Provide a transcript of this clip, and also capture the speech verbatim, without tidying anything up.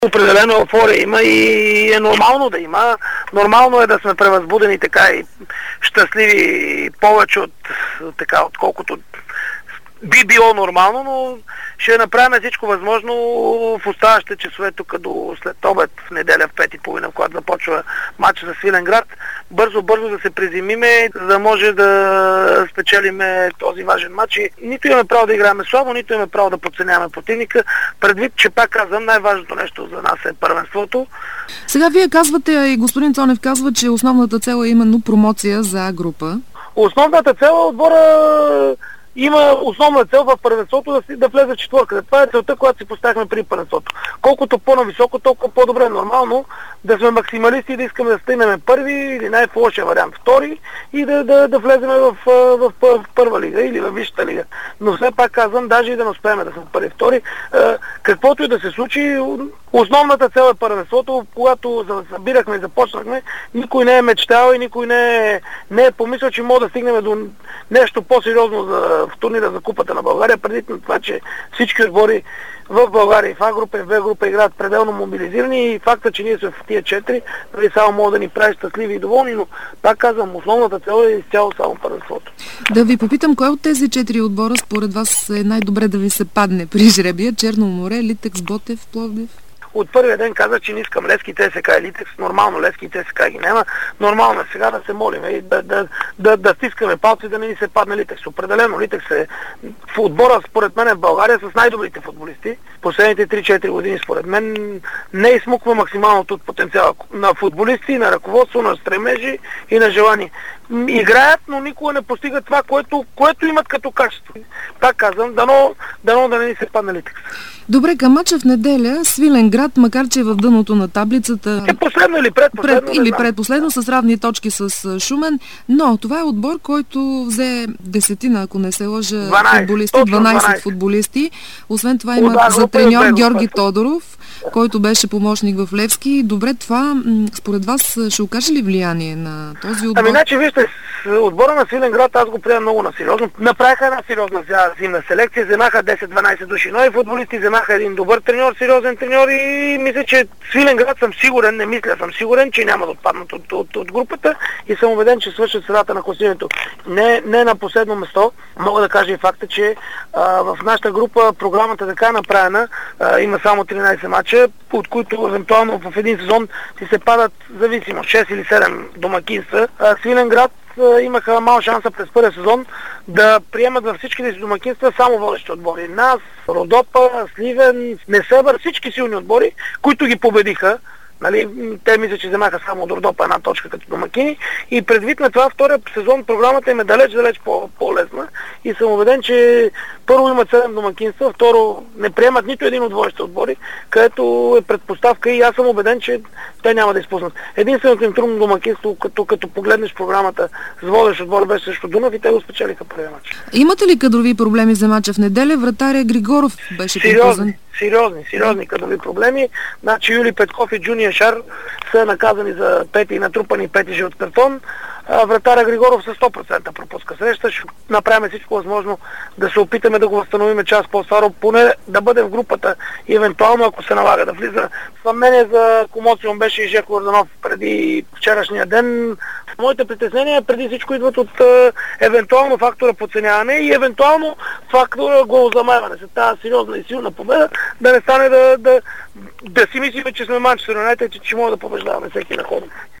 Определено еуфория има и е нормално да има. Нормално е да сме превъзбудени така и щастливи повече от така, отколкото би било нормално, но ще направим всичко възможно в оставащите часове тук до след обед в неделя в пет и половина, когато започва матча за Свиленград, бързо-бързо да се приземиме, за да може да спечелиме този важен матч. И нито имаме право да играем слабо, нито имаме право да подценяваме противника, предвид, че пак казвам, най-важното нещо за нас е първенството. Сега вие казвате, и господин Цонев казва, че основната цел е именно промоция за А група. Основната цел е отбора има основна цел в първенството да, си, да влезе в четвърката. Това е целта, която си поставихме при първенството. Колкото по-нависоко, толкова по-добре. Нормално да сме максималисти и да искаме да стигнем първи или най-лошия вариант втори и да, да, да влезем в, в, в, в първа лига или в висшата лига. Но все пак казвам, даже и да не успеем да сме първи втори, каквото и да се случи, основната цел е първенството. Когато събирахме и започнахме, никой не е мечтал и никой не е, не е помислил, че може да стигнем до нещо по-сериозно за в турнира за Купата на България, преди на това, че всички отбори в България, в А група и в Б група играят пределно мобилизирани и факта, че ние сме в тия четири, нали, само могат да ни прави щастливи и доволни, но пак казвам, основната цел е изцяло само първенството. Да ви попитам, кой от тези четири отбора според вас е най-добре да ви се падне при жребия? Черно море, Литекс, Ботев, Пловдив? От първия ден каза, че не искам Левски, ТСК и Литекс. Нормално, Левски и ТСК ги няма. Нормално е сега да се молим и да, да, да, да стискаме палци, да не ни се падне Литекс. Определено Литекс е в отбора, според мен, в България с най-добрите футболисти. Последните три-четири години, според мен, не изсмуква максималното от потенциала на футболисти, на ръководство, на стремежи и на желание. Играят, но никога не постигат това, което, което имат като качество. Пак казвам, дано, дано да не ни се падне Литекс. Добре, към мача в неделя Свиленград, макар че е в дъното на таблицата, е последно или предпоследно, пред, или предпоследно с равни точки с Шумен, но това е отбор, който взе десетина, ако не се лъжа, дванайсет, футболисти, дванайсет футболисти. Освен това има да, за треньор е Георги Тодоров, който беше помощник в Левски. Добре, това според вас ще окаже ли влияние на този отбор? Ами, значи, вижте, отбора на Свиленград аз го приемам много на сериозно. Направиха една сериозна зимна селекция, вземаха десет-дванайсет души нови футболисти, вземаха един добър треньор, сериозен треньор и мисля, че Свиленград съм сигурен, не мисля, съм сигурен, че няма да отпаднат от, от, от групата и съм убеден, че свършат средата на класирането. Не, не на последно место, мога да кажа и факта, че а, в нашата група програмата така е направена, а, има само тринайсет мача, от които евентуално в един сезон ти се падат зависимо шест или седем домакинства. А, Свиленград имаха мал шанса през първия сезон да приемат във всичките си домакинства само водещи отбори. Нас, Родопа, Сливен, Несъбър, всички силни отбори, които ги победиха. Нали, те мисля, че вземаха само от Родопа една точка като домакини и предвид на това втория сезон програмата им е далеч-далеч по-лесна и съм убеден, че първо имат седем домакинства, второ не приемат нито един от водещите отбори, където е предпоставка и аз съм убеден, че те няма да изпуснат. Единственото им трудно домакинство, като, като погледнеш програмата с водещ отбор беше срещу Дунав и те го спечелиха първия мач. Имате ли кадрови проблеми за мача в неделя? Вратаря Григоров беше сериозни, сериозни, сериозни кадрови проблеми. Значи Юли Петков и Джуния Шар са наказани за пети и натрупани пети жълт картон. Вратаря Григоров със сто процента пропуска среща. Ще направим всичко възможно да се опитаме да го възстановим час по-старо, поне да бъде в групата и евентуално, ако се налага да влиза. Съмнение за комоцион беше и Жеко Орданов преди вчерашния ден. Моите притеснения преди всичко идват от е, евентуално фактора подценяване и евентуално фактора голозамайване. След тази сериозна и силна победа да не стане да, да, да си мислим, че сме Манчестър Юнайтед, че, че може да побеждаваме всеки на хода.